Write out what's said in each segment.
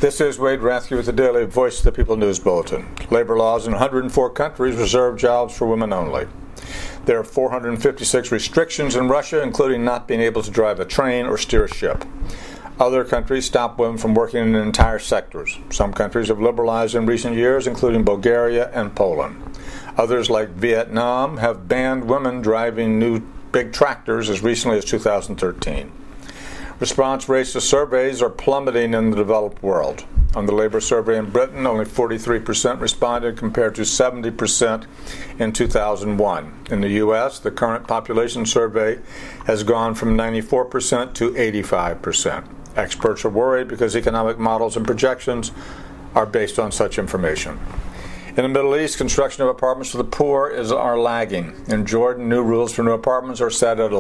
This is Wade Rathke with the Daily Voice of the People News Bulletin. Labor laws in 104 countries reserve jobs for women only. There are 456 restrictions in Russia, including not being able to drive a train or steer a ship. Other countries stop women from working in entire sectors. Some countries have liberalized in recent years, including Bulgaria and Poland. Others, like Vietnam, have banned women driving new big tractors as recently as 2013. Response rates to surveys are plummeting in the developed world. On the labor survey in Britain, only 43% responded compared to 70% in 2001. In the U.S., the current population survey has gone from 94% to 85%. Experts are worried because economic models and projections are based on such information. In the Middle East, construction of apartments for the poor are lagging. In Jordan, new rules for new apartments are set at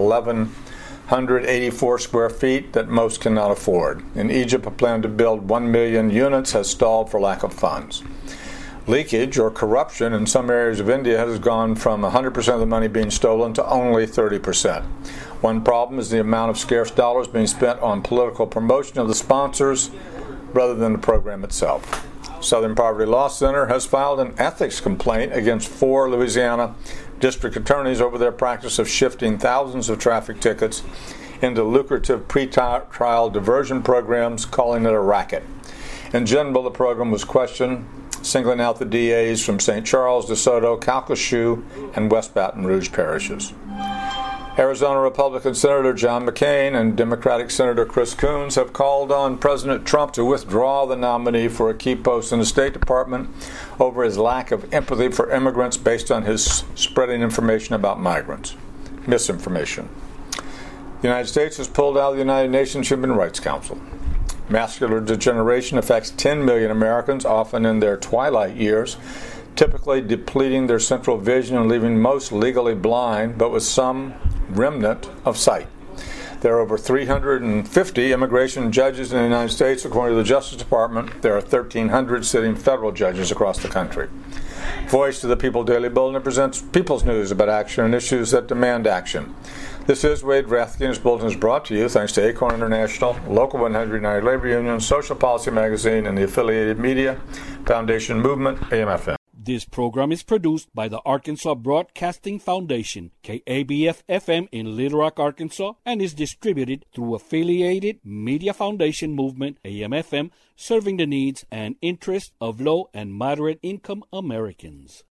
1,184 square feet that most cannot afford. In Egypt, a plan to build 1 million units has stalled for lack of funds. Leakage or corruption in some areas of India has gone from 100% of the money being stolen to only 30%. One problem is the amount of scarce dollars being spent on political promotion of the sponsors rather than the program itself. Southern Poverty Law Center has filed an ethics complaint against 4 Louisiana district attorneys over their practice of shifting thousands of traffic tickets into lucrative pre-trial diversion programs, calling it a racket. In general, the program was questioned, singling out the DAs from St. Charles, DeSoto, Calcasieu, and West Baton Rouge parishes. Arizona Republican Senator John McCain and Democratic Senator Chris Coons have called on President Trump to withdraw the nominee for a key post in the State Department over his lack of empathy for immigrants based on his spreading information about migrants. Misinformation. The United States has pulled out of the United Nations Human Rights Council. Macular degeneration affects 10 million Americans, often in their twilight years, typically depleting their central vision and leaving most legally blind, but with some remnant of sight. There are over 350 immigration judges in the United States, according to the Justice Department. There are 1,300 sitting federal judges across the country. Voice of the People Daily Bulletin presents people's news about action and issues that demand action. This is Wade Rathke, and this bulletin is brought to you thanks to Acorn International, Local 100 United Labor Union, Social Policy Magazine, and the affiliated media, Foundation Movement, AM/FM. This program is produced by the Arkansas Broadcasting Foundation, KABF-FM in Little Rock, Arkansas, and is distributed through affiliated Media Foundation Movement, AM/FM, serving the needs and interests of low and moderate income Americans.